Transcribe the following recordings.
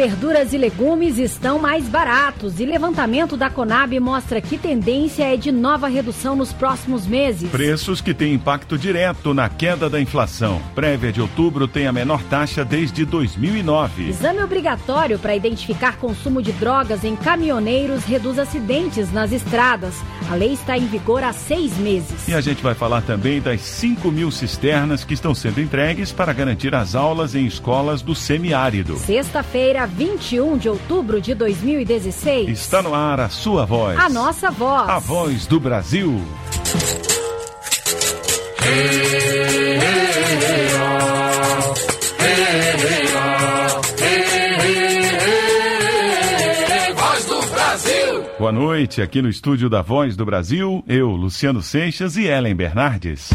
verduras e legumes estão mais baratos e levantamento da Conab mostra que tendência é de nova redução nos próximos meses. Preços que têm impacto direto na queda da inflação. Prévia de outubro tem a menor taxa desde 2009. Exame obrigatório para identificar consumo de drogas em caminhoneiros reduz acidentes nas estradas. A lei está em vigor há 6 meses. E a gente vai falar também das 5.000 cisternas que estão sendo entregues para garantir as aulas em escolas do semiárido. Sexta-feira, 21 de outubro de 2016. Está no ar a sua voz. A nossa voz. A voz do Brasil. Voz do Brasil. Boa noite, aqui no estúdio da Voz do Brasil, eu, Luciano Seixas e Ellen Bernardes.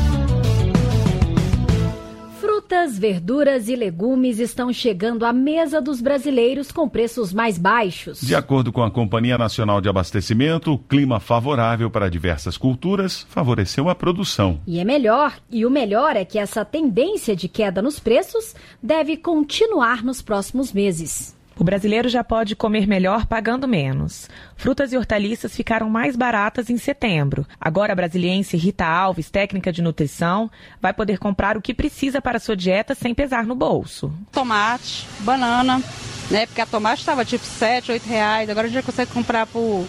Frutas, verduras e legumes estão chegando à mesa dos brasileiros com preços mais baixos. De acordo com a Companhia Nacional de Abastecimento, o clima favorável para diversas culturas favoreceu a produção. E o melhor é que essa tendência de queda nos preços deve continuar nos próximos meses. O brasileiro já pode comer melhor pagando menos. Frutas e hortaliças ficaram mais baratas em setembro. Agora a brasiliense Rita Alves, técnica de nutrição, vai poder comprar o que precisa para a sua dieta sem pesar no bolso. Tomate, banana, né? Porque a tomate estava tipo R$7, R$8, agora a gente já consegue comprar por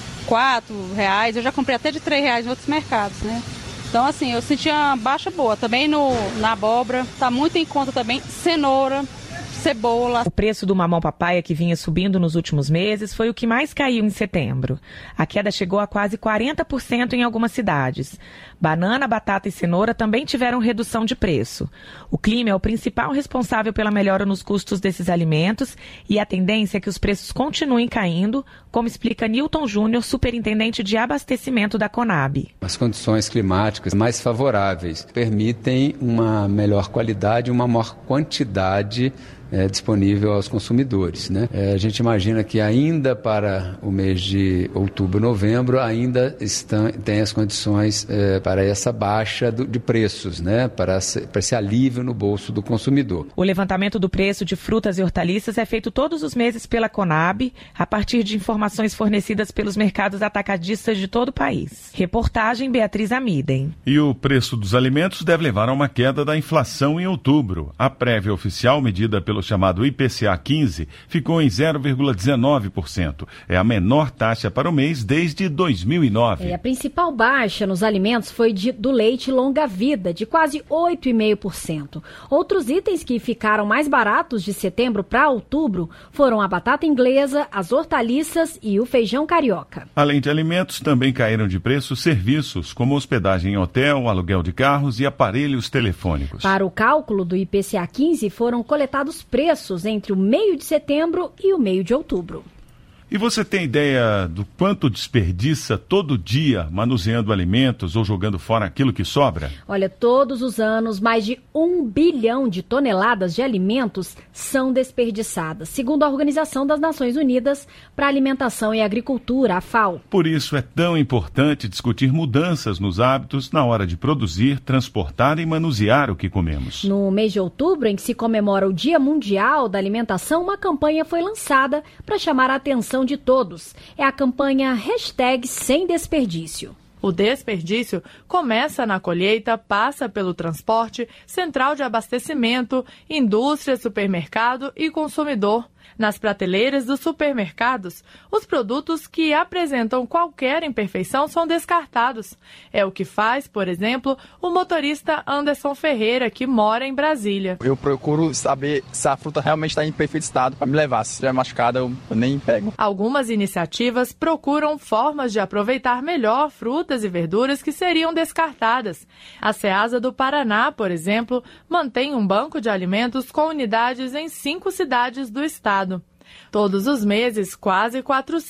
R$4. Eu já comprei até de R$3 em outros mercados, né? Então, assim, eu senti uma baixa boa. Também na abóbora, tá muito em conta também, cenoura, cebola. O preço do mamão papaya, que vinha subindo nos últimos meses, foi o que mais caiu em setembro. A queda chegou a quase 40% em algumas cidades. Banana, batata e cenoura também tiveram redução de preço. O clima é o principal responsável pela melhora nos custos desses alimentos e a tendência é que os preços continuem caindo, como explica Newton Júnior, superintendente de abastecimento da Conab. As condições climáticas mais favoráveis permitem uma melhor qualidade e uma maior quantidade disponível aos consumidores, né? A gente imagina que ainda para o mês de outubro, novembro, ainda tem as condições para essa baixa de preços, né? Para esse alívio no bolso do consumidor. O levantamento do preço de frutas e hortaliças é feito todos os meses pela Conab, a partir de informações fornecidas pelos mercados atacadistas de todo o país. Reportagem Beatriz Amiden. E o preço dos alimentos deve levar a uma queda da inflação em outubro. A prévia oficial, medida pelo chamado IPCA 15, ficou em 0,19%. É a menor taxa para o mês desde 2009. A principal baixa nos alimentos foi do leite longa-vida, de quase 8,5%. Outros itens que ficaram mais baratos de setembro para outubro foram a batata inglesa, as hortaliças e o feijão carioca. Além de alimentos, também caíram de preço serviços, como hospedagem em hotel, aluguel de carros e aparelhos telefônicos. Para o cálculo do IPCA 15, foram coletados preços entre o meio de setembro e o meio de outubro. E você tem ideia do quanto desperdiça todo dia manuseando alimentos ou jogando fora aquilo que sobra? Olha, todos os anos, mais de 1 bilhão de toneladas de alimentos são desperdiçadas, segundo a Organização das Nações Unidas para a Alimentação e Agricultura, a FAO. Por isso é tão importante discutir mudanças nos hábitos na hora de produzir, transportar e manusear o que comemos. No mês de outubro, em que se comemora o Dia Mundial da Alimentação, uma campanha foi lançada para chamar a atenção de todos. É a campanha #SemDesperdício. O desperdício começa na colheita, passa pelo transporte, central de abastecimento, indústria, supermercado e consumidor. Nas prateleiras dos supermercados, os produtos que apresentam qualquer imperfeição são descartados. É o que faz, por exemplo, o motorista Anderson Ferreira, que mora em Brasília. Eu procuro saber se a fruta realmente está em perfeito estado para me levar. Se estiver machucada, eu nem pego. Algumas iniciativas procuram formas de aproveitar melhor frutas e verduras que seriam descartadas. A Ceasa do Paraná, por exemplo, mantém um banco de alimentos com unidades em 5 cidades do estado. Todos os meses, quase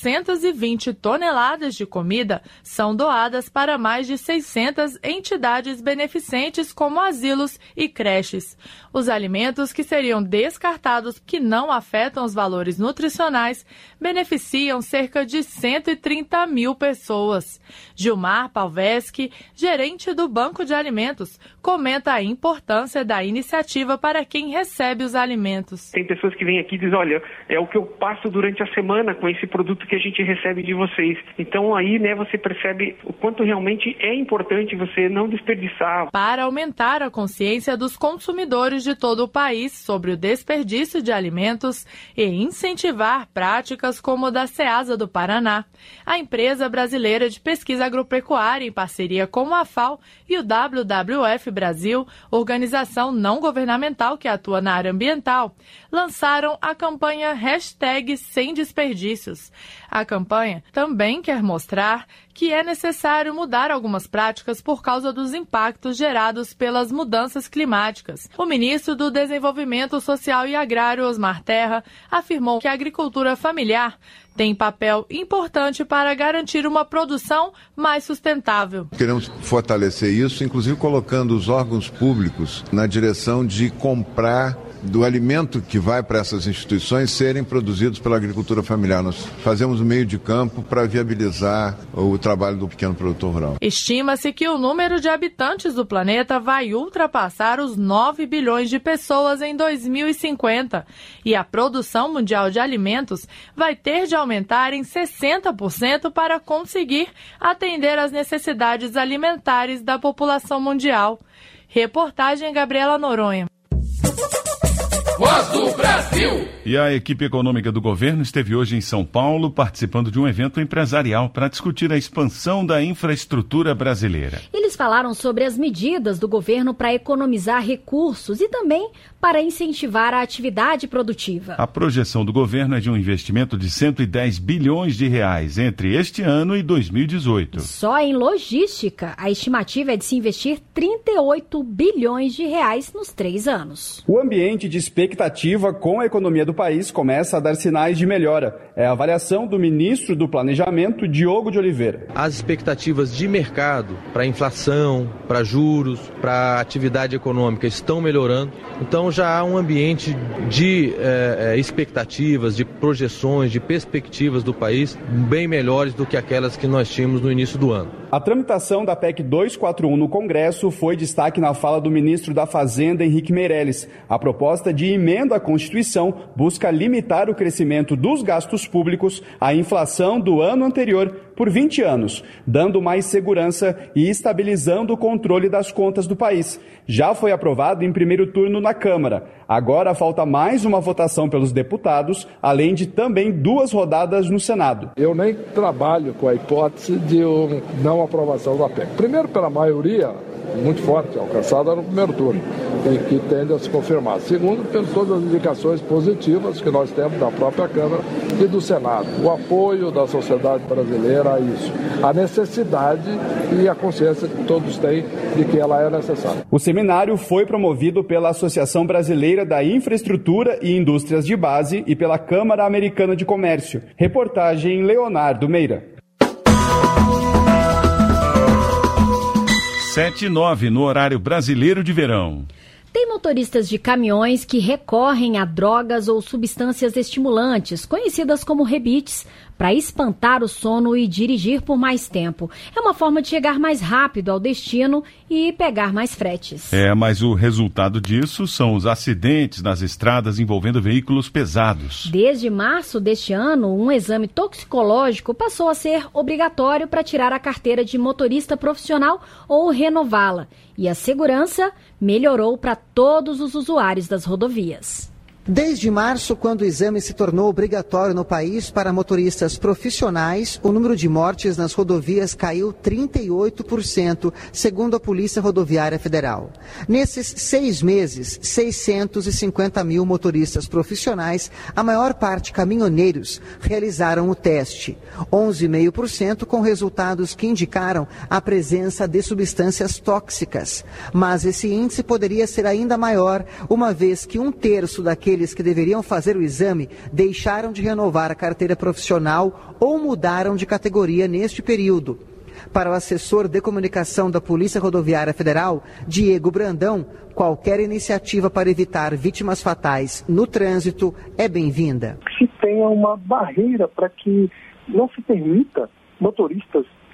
420 toneladas de comida são doadas para mais de 600 entidades beneficentes como asilos e creches. Os alimentos que seriam descartados, que não afetam os valores nutricionais, beneficiam cerca de 130 mil pessoas. Gilmar Palveschi, gerente do Banco de Alimentos, comenta a importância da iniciativa para quem recebe os alimentos. Tem pessoas que vêm aqui e dizem, olha, é o que eu passo durante a semana com esse produto que a gente recebe de vocês. Então aí, né, você percebe o quanto realmente é importante você não desperdiçar. Para aumentar a consciência dos consumidores de todo o país sobre o desperdício de alimentos e incentivar práticas como a da Ceasa do Paraná, a empresa brasileira de pesquisa agropecuária, em parceria com a FAO e o WWF Brasil, organização não governamental que atua na área ambiental, lançaram a campanha #SemDesperdícios. A campanha também quer mostrar que é necessário mudar algumas práticas por causa dos impactos gerados pelas mudanças climáticas. O ministro do Desenvolvimento Social e Agrário, Osmar Terra, afirmou que a agricultura familiar tem papel importante para garantir uma produção mais sustentável. Queremos fortalecer isso, inclusive colocando os órgãos públicos na direção de comprar do alimento que vai para essas instituições serem produzidos pela agricultura familiar. Nós fazemos um meio de campo para viabilizar o trabalho do pequeno produtor rural. Estima-se que o número de habitantes do planeta vai ultrapassar os 9 bilhões de pessoas em 2050 e a produção mundial de alimentos vai ter de aumentar em 60% para conseguir atender às necessidades alimentares da população mundial. Reportagem Gabriela Noronha. Voz do Brasil. E a equipe econômica do governo esteve hoje em São Paulo participando de um evento empresarial para discutir a expansão da infraestrutura brasileira. Eles falaram sobre as medidas do governo para economizar recursos e também para incentivar a atividade produtiva. A projeção do governo é de um investimento de 110 bilhões de reais entre este ano e 2018. Só em logística, a estimativa é de se investir 38 bilhões de reais nos 3 anos. O ambiente de expectativa com a economia do país começa a dar sinais de melhora. É a avaliação do ministro do Planejamento, Diogo de Oliveira. As expectativas de mercado para inflação, para juros, para atividade econômica estão melhorando. Então já há um ambiente de expectativas, de projeções, de perspectivas do país bem melhores do que aquelas que nós tínhamos no início do ano. A tramitação da PEC 241 no Congresso foi destaque na fala do ministro da Fazenda, Henrique Meirelles. A proposta de emenda à Constituição busca limitar o crescimento dos gastos públicos à inflação do ano anterior por 20 anos, dando mais segurança e estabilizando o controle das contas do país. Já foi aprovado em primeiro turno na Câmara. Agora falta mais uma votação pelos deputados, além de também 2 rodadas no Senado. Eu nem trabalho com a hipótese de não aprovação da PEC. Primeiro, pela maioria muito forte, alcançada no primeiro turno, e que tende a se confirmar. Segundo, por todas as indicações positivas que nós temos da própria Câmara e do Senado. O apoio da sociedade brasileira a isso. A necessidade e a consciência que todos têm de que ela é necessária. O seminário foi promovido pela Associação Brasileira da Infraestrutura e Indústrias de Base e pela Câmara Americana de Comércio. Reportagem Leonardo Meira. 7h09 no horário brasileiro de verão. Tem motoristas de caminhões que recorrem a drogas ou substâncias estimulantes, conhecidas como rebites, para espantar o sono e dirigir por mais tempo. É uma forma de chegar mais rápido ao destino e pegar mais fretes. Mas o resultado disso são os acidentes nas estradas envolvendo veículos pesados. Desde março deste ano, um exame toxicológico passou a ser obrigatório para tirar a carteira de motorista profissional ou renová-la. E a segurança melhorou para todos os usuários das rodovias. Desde março, quando o exame se tornou obrigatório no país para motoristas profissionais, o número de mortes nas rodovias caiu 38%, segundo a Polícia Rodoviária Federal. Nesses 6 meses, 650 mil motoristas profissionais, a maior parte caminhoneiros, realizaram o teste. 11,5% com resultados que indicaram a presença de substâncias tóxicas. Mas esse índice poderia ser ainda maior, uma vez que 1/3 daqueles que deveriam fazer o exame deixaram de renovar a carteira profissional ou mudaram de categoria neste período. Para o assessor de comunicação da Polícia Rodoviária Federal, Diego Brandão, qualquer iniciativa para evitar vítimas fatais no trânsito é bem-vinda. Se tenha uma barreira para que não se permita motoristas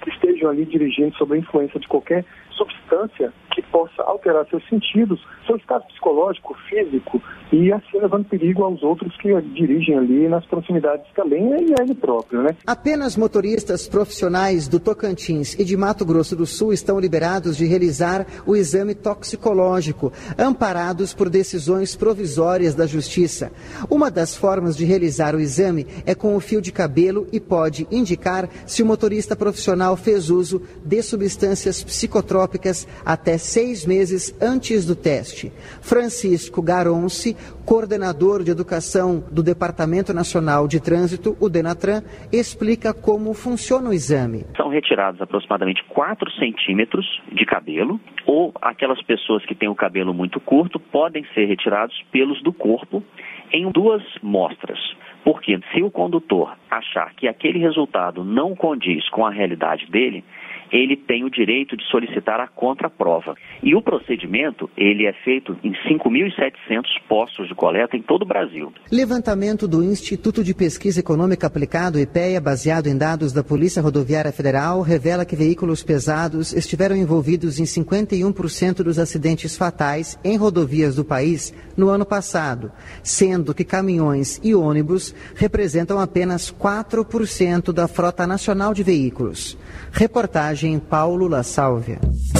que estejam ali dirigindo sob a influência de qualquer substância que possa alterar seus sentidos, seu estado psicológico, físico, e assim levando perigo aos outros que dirigem ali nas proximidades também e a ele próprio, né? Apenas motoristas profissionais do Tocantins e de Mato Grosso do Sul estão liberados de realizar o exame toxicológico, amparados por decisões provisórias da Justiça. Uma das formas de realizar o exame é com o fio de cabelo e pode indicar se o motorista profissional fez uso de substâncias psicotrópicas até 6 meses antes do teste. Francisco Garonce, coordenador de educação do Departamento Nacional de Trânsito, o Denatran, explica como funciona o exame. São retirados aproximadamente 4 centímetros de cabelo, ou aquelas pessoas que têm o cabelo muito curto podem ser retirados pelos do corpo em 2 mostras. Porque se o condutor achar que aquele resultado não condiz com a realidade dele, ele tem o direito de solicitar a contraprova. E o procedimento, ele é feito em 5.700 postos de coleta em todo o Brasil. Levantamento do Instituto de Pesquisa Econômica Aplicado, IPEA, baseado em dados da Polícia Rodoviária Federal, revela que veículos pesados estiveram envolvidos em 51% dos acidentes fatais em rodovias do país no ano passado, sendo que caminhões e ônibus representam apenas 4% da frota nacional de veículos. Reportagem Paulo La Sálvia.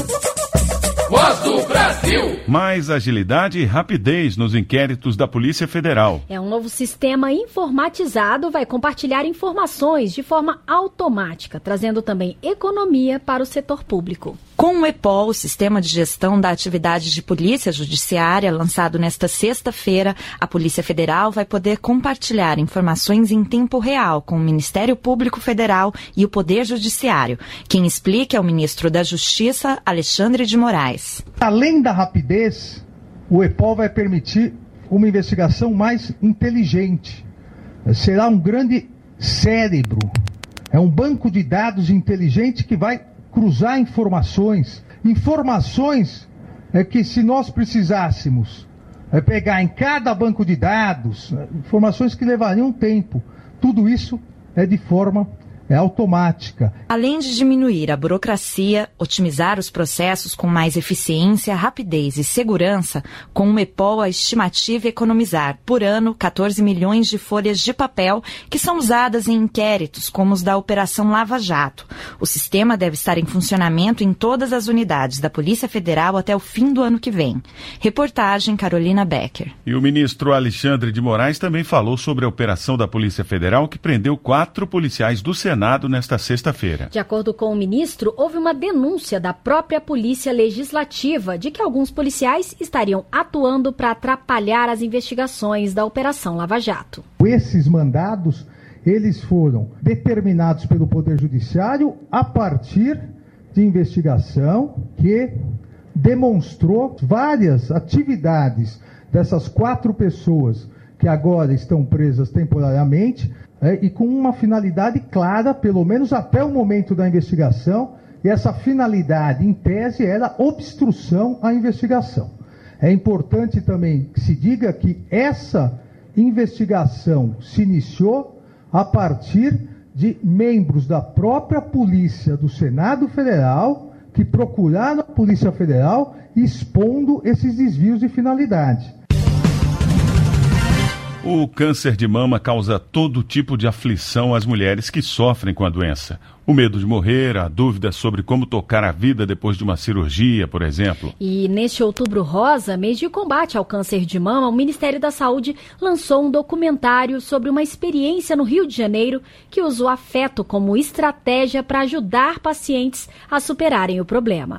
Voz do Brasil. Mais agilidade e rapidez nos inquéritos da Polícia Federal. Um novo sistema informatizado vai compartilhar informações de forma automática, trazendo também economia para o setor público. Com o EPOL, o Sistema de Gestão da Atividade de Polícia Judiciária, lançado nesta sexta-feira, a Polícia Federal vai poder compartilhar informações em tempo real com o Ministério Público Federal e o Poder Judiciário. Quem explica é o ministro da Justiça, Alexandre de Moraes. Além da rapidez, o EPOL vai permitir uma investigação mais inteligente. Será um grande cérebro, é um banco de dados inteligente que vai cruzar informações que se nós precisássemos pegar em cada banco de dados, informações que levariam tempo, tudo isso é de forma automática. Além de diminuir a burocracia, otimizar os processos com mais eficiência, rapidez e segurança, com o EPOL a estimativa é economizar por ano 14 milhões de folhas de papel que são usadas em inquéritos como os da Operação Lava Jato. O sistema deve estar em funcionamento em todas as unidades da Polícia Federal até o fim do ano que vem. Reportagem Carolina Becker. E o ministro Alexandre de Moraes também falou sobre a operação da Polícia Federal que prendeu 4 policiais do Senado nesta sexta-feira. De acordo com o ministro, houve uma denúncia da própria Polícia Legislativa de que alguns policiais estariam atuando para atrapalhar as investigações da Operação Lava Jato. Esses mandados, eles foram determinados pelo Poder Judiciário a partir de investigação que demonstrou várias atividades dessas 4 pessoas que agora estão presas temporariamente, e com uma finalidade clara, pelo menos até o momento da investigação, e essa finalidade, em tese, era obstrução à investigação. É importante também que se diga que essa investigação se iniciou a partir de membros da própria Polícia do Senado Federal que procuraram a Polícia Federal expondo esses desvios de finalidade. O câncer de mama causa todo tipo de aflição às mulheres que sofrem com a doença. O medo de morrer, a dúvida sobre como tocar a vida depois de uma cirurgia, por exemplo. E neste Outubro Rosa, mês de combate ao câncer de mama, o Ministério da Saúde lançou um documentário sobre uma experiência no Rio de Janeiro que usa o afeto como estratégia para ajudar pacientes a superarem o problema.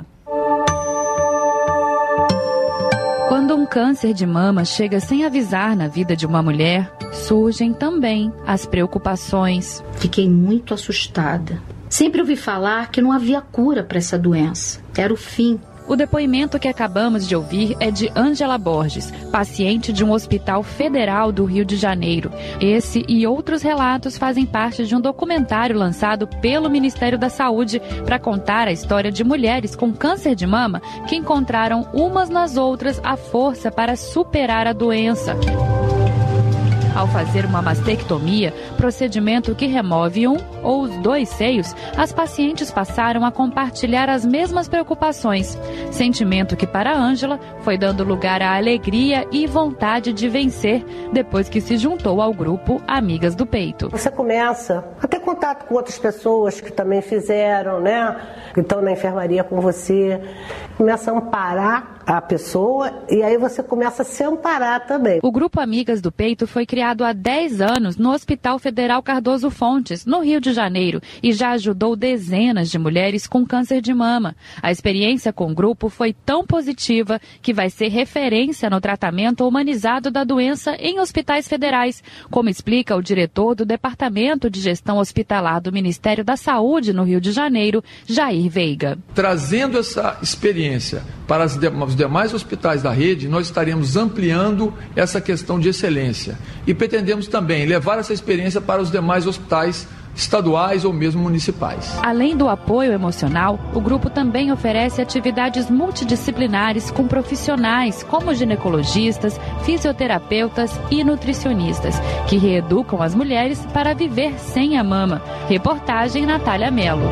Quando um câncer de mama chega sem avisar na vida de uma mulher, surgem também as preocupações. Fiquei muito assustada. Sempre ouvi falar que não havia cura para essa doença. Era o fim. O depoimento que acabamos de ouvir é de Ângela Borges, paciente de um hospital federal do Rio de Janeiro. Esse e outros relatos fazem parte de um documentário lançado pelo Ministério da Saúde para contar a história de mulheres com câncer de mama que encontraram umas nas outras a força para superar a doença. Ao fazer uma mastectomia, procedimento que remove um ou os 2 seios, as pacientes passaram a compartilhar as mesmas preocupações. Sentimento que para Ângela foi dando lugar à alegria e vontade de vencer depois que se juntou ao grupo Amigas do Peito. Você começa a ter contato com outras pessoas que também fizeram, né? Que estão na enfermaria com você. Começa a amparar a pessoa e aí você começa a se amparar também. O grupo Amigas do Peito foi criado há 10 anos no Hospital Federal Cardoso Fontes, no Rio de Janeiro, e já ajudou dezenas de mulheres com câncer de mama. A experiência com o grupo foi tão positiva que vai ser referência no tratamento humanizado da doença em hospitais federais, como explica o diretor do Departamento de Gestão Hospitalar do Ministério da Saúde no Rio de Janeiro, Jair Veiga. Trazendo essa experiência para os demais hospitais da rede, nós estaremos ampliando essa questão de excelência e pretendemos também levar essa experiência para os demais hospitais estaduais ou mesmo municipais. Além do apoio emocional, o grupo também oferece atividades multidisciplinares com profissionais como ginecologistas, fisioterapeutas e nutricionistas, que reeducam as mulheres para viver sem a mama. Reportagem Natália Mello.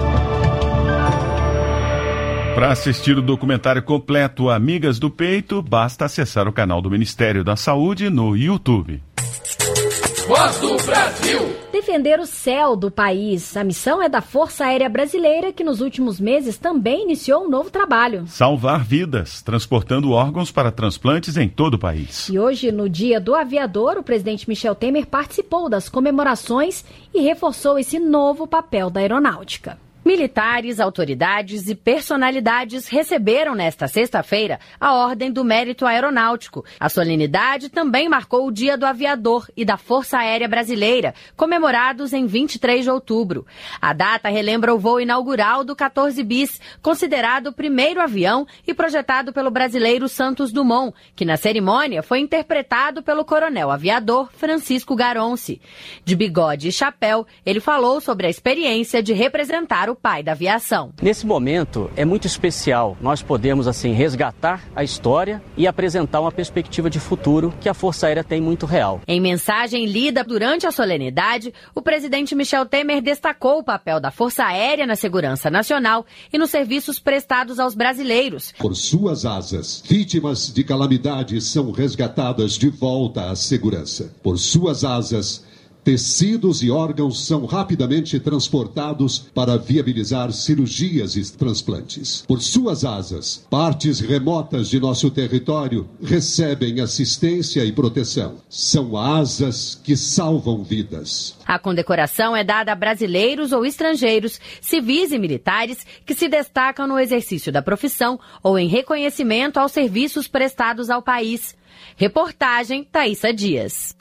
Para assistir o documentário completo Amigas do Peito, basta acessar o canal do Ministério da Saúde no YouTube. Voz do Brasil. Defender o céu do país. A missão é da Força Aérea Brasileira, que nos últimos meses também iniciou um novo trabalho. Salvar vidas, transportando órgãos para transplantes em todo o país. E hoje, no Dia do Aviador, o presidente Michel Temer participou das comemorações e reforçou esse novo papel da aeronáutica. Militares, autoridades e personalidades receberam nesta sexta-feira a Ordem do Mérito Aeronáutico. A solenidade também marcou o Dia do Aviador e da Força Aérea Brasileira, comemorados em 23 de outubro. A data relembra o voo inaugural do 14 Bis, considerado o primeiro avião e projetado pelo brasileiro Santos Dumont, que na cerimônia foi interpretado pelo coronel aviador Francisco Garonce. De bigode e chapéu, ele falou sobre a experiência de representar o pai da aviação. Nesse momento é muito especial. Nós podemos assim resgatar a história e apresentar uma perspectiva de futuro que a Força Aérea tem muito real. Em mensagem lida durante a solenidade, o presidente Michel Temer destacou o papel da Força Aérea na segurança nacional e nos serviços prestados aos brasileiros. Por suas asas, vítimas de calamidades são resgatadas de volta à segurança. Por suas asas, tecidos e órgãos são rapidamente transportados para viabilizar cirurgias e transplantes. Por suas asas, partes remotas de nosso território recebem assistência e proteção. São asas que salvam vidas. A condecoração é dada a brasileiros ou estrangeiros, civis e militares que se destacam no exercício da profissão ou em reconhecimento aos serviços prestados ao país. Reportagem Thaísa Dias.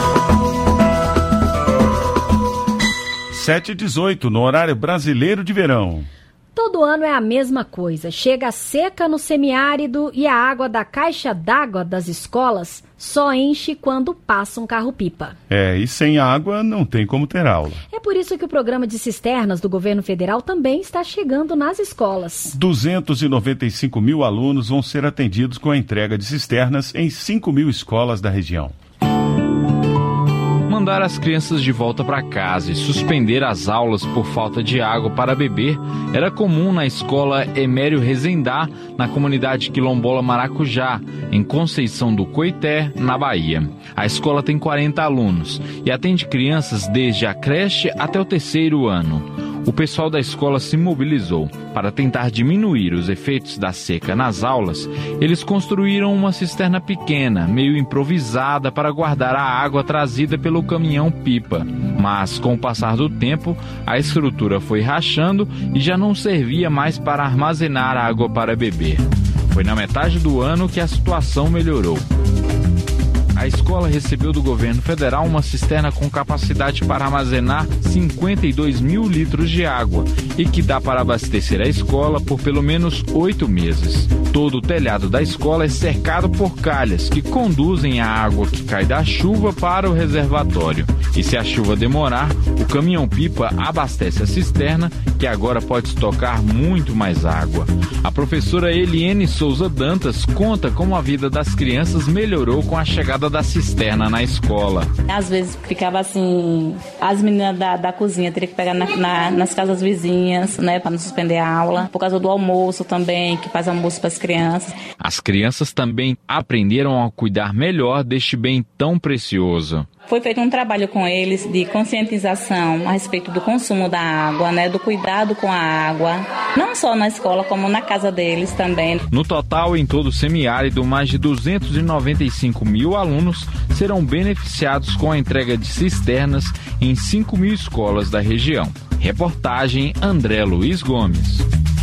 7h18, no horário brasileiro de verão. Todo ano é a mesma coisa. Chega a seca no semiárido e a água da caixa d'água das escolas só enche quando passa um carro-pipa. E sem água não tem como ter aula. É por isso que o programa de cisternas do governo federal também está chegando nas escolas. 295 mil alunos vão ser atendidos com a entrega de cisternas em 5 mil escolas da região. Mandar as crianças de volta para casa e suspender as aulas por falta de água para beber era comum na escola Emério Rezendá, na comunidade quilombola Maracujá, em Conceição do Coité, na Bahia. A escola tem 40 alunos e atende crianças desde a creche até o 3º ano. O pessoal da escola se mobilizou. Para tentar diminuir os efeitos da seca nas aulas, eles construíram uma cisterna pequena, meio improvisada, para guardar a água trazida pelo caminhão-pipa. Mas, com o passar do tempo, a estrutura foi rachando e já não servia mais para armazenar água para beber. Foi na metade do ano que a situação melhorou. A escola recebeu do governo federal uma cisterna com capacidade para armazenar 52 mil litros de água e que dá para abastecer a escola por pelo menos 8 meses. Todo o telhado da escola é cercado por calhas que conduzem a água que cai da chuva para o reservatório. E se a chuva demorar, o caminhão-pipa abastece a cisterna, que agora pode estocar muito mais água. A professora Eliene Souza Dantas conta como a vida das crianças melhorou com a chegada queda da cisterna na escola. Às vezes ficava assim, as meninas da cozinha teriam que pegar nas casas vizinhas, né, para não suspender a aula, por causa do almoço também, que faz almoço para as crianças. As crianças também aprenderam a cuidar melhor deste bem tão precioso. Foi feito um trabalho com eles de conscientização a respeito do consumo da água, né, do cuidado com a água, não só na escola, como na casa deles também. No total, em todo o semiárido, mais de 295 mil alunos serão beneficiados com a entrega de cisternas em 5 mil escolas da região. Reportagem André Luiz Gomes.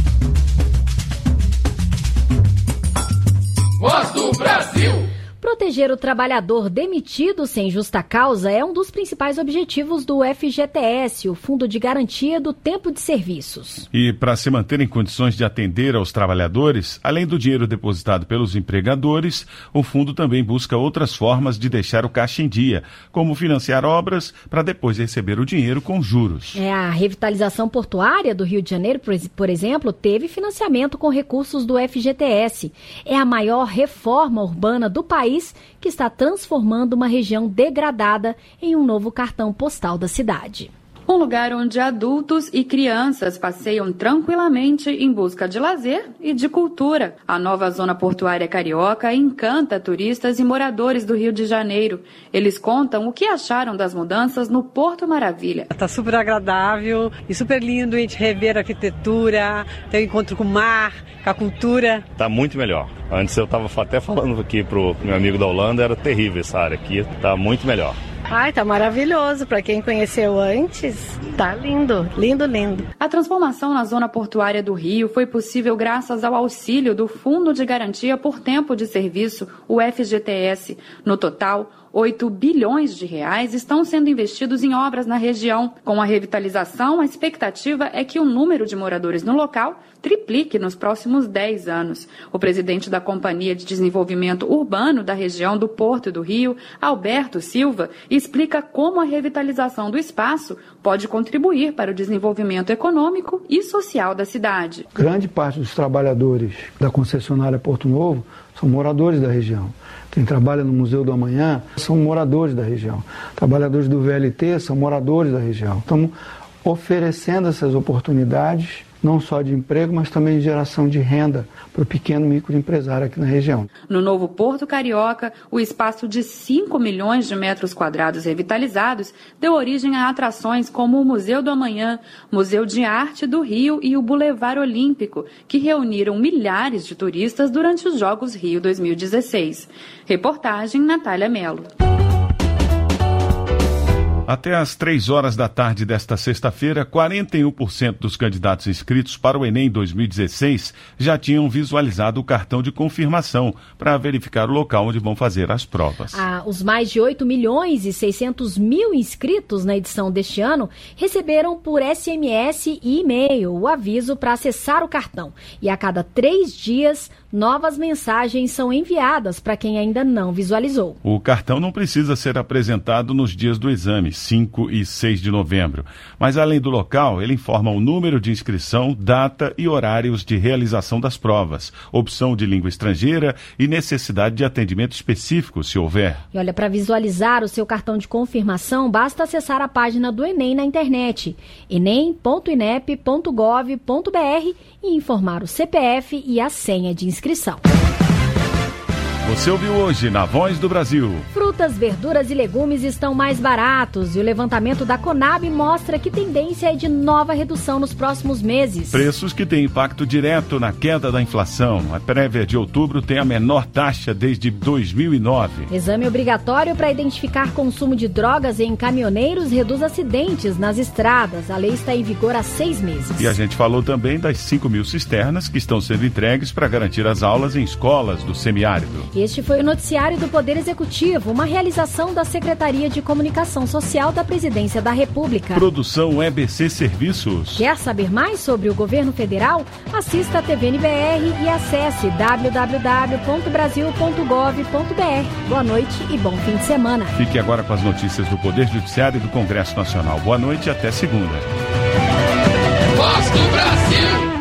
Voz do Brasil. Proteger o trabalhador demitido sem justa causa é um dos principais objetivos do FGTS, o Fundo de Garantia do Tempo de Serviços. E para se manter em condições de atender aos trabalhadores, além do dinheiro depositado pelos empregadores, o fundo também busca outras formas de deixar o caixa em dia, como financiar obras para depois receber o dinheiro com juros. A revitalização portuária do Rio de Janeiro, por exemplo, teve financiamento com recursos do FGTS. É a maior reforma urbana do país, que está transformando uma região degradada em um novo cartão postal da cidade. Um lugar onde adultos e crianças passeiam tranquilamente em busca de lazer e de cultura. A nova zona portuária carioca encanta turistas e moradores do Rio de Janeiro. Eles contam o que acharam das mudanças no Porto Maravilha. Está super agradável e super lindo a gente rever a arquitetura, ter um encontro com o mar, com a cultura. Está muito melhor. Antes eu estava até falando aqui pro meu amigo da Holanda, era terrível essa área aqui, está muito melhor. Ai, tá maravilhoso. Para quem conheceu antes, tá lindo, lindo, lindo. A transformação na zona portuária do Rio foi possível graças ao auxílio do Fundo de Garantia por Tempo de Serviço, o FGTS. No total, 8 bilhões de reais estão sendo investidos em obras na região. Com a revitalização, a expectativa é que o número de moradores no local triplique nos próximos 10 anos. O presidente da Companhia de Desenvolvimento Urbano da região do Porto do Rio, Alberto Silva, explica como a revitalização do espaço pode contribuir para o desenvolvimento econômico e social da cidade. Grande parte dos trabalhadores da concessionária Porto Novo são moradores da região. Quem trabalha no Museu do Amanhã são moradores da região. Trabalhadores do VLT são moradores da região. Estamos oferecendo essas oportunidades, não só de emprego, mas também de geração de renda para o pequeno microempresário aqui na região. No novo Porto Carioca, o espaço de 5 milhões de metros quadrados revitalizados deu origem a atrações como o Museu do Amanhã, Museu de Arte do Rio e o Boulevard Olímpico, que reuniram milhares de turistas durante os Jogos Rio 2016. Reportagem Natália Mello. Até às 3 horas da tarde desta sexta-feira, 41% dos candidatos inscritos para o Enem 2016 já tinham visualizado o cartão de confirmação para verificar o local onde vão fazer as provas. Os mais de 8 milhões e 600 mil inscritos na edição deste ano receberam por SMS e e-mail o aviso para acessar o cartão. E a cada 3 dias, novas mensagens são enviadas para quem ainda não visualizou. O cartão não precisa ser apresentado nos dias do exame, 5 e 6 de novembro. Mas, além do local, ele informa o número de inscrição, data e horários de realização das provas, opção de língua estrangeira e necessidade de atendimento específico, se houver. E olha, para visualizar o seu cartão de confirmação, basta acessar a página do Enem na internet, enem.inep.gov.br, e informar o CPF e a senha de inscrição. Você ouviu hoje na Voz do Brasil. Frutas, verduras e legumes estão mais baratos e o levantamento da Conab mostra que tendência é de nova redução nos próximos meses. Preços que têm impacto direto na queda da inflação. A prévia de outubro tem a menor taxa desde 2009. Exame obrigatório para identificar consumo de drogas em caminhoneiros reduz acidentes nas estradas. A lei está em vigor há 6 meses. E a gente falou também das 5 mil cisternas que estão sendo entregues para garantir as aulas em escolas do semiárido. Este foi o noticiário do Poder Executivo, uma realização da Secretaria de Comunicação Social da Presidência da República. Produção EBC Serviços. Quer saber mais sobre o governo federal? Assista a TVNBR e acesse www.brasil.gov.br. Boa noite e bom fim de semana. Fique agora com as notícias do Poder Judiciário e do Congresso Nacional. Boa noite e até segunda. Voz do Brasil.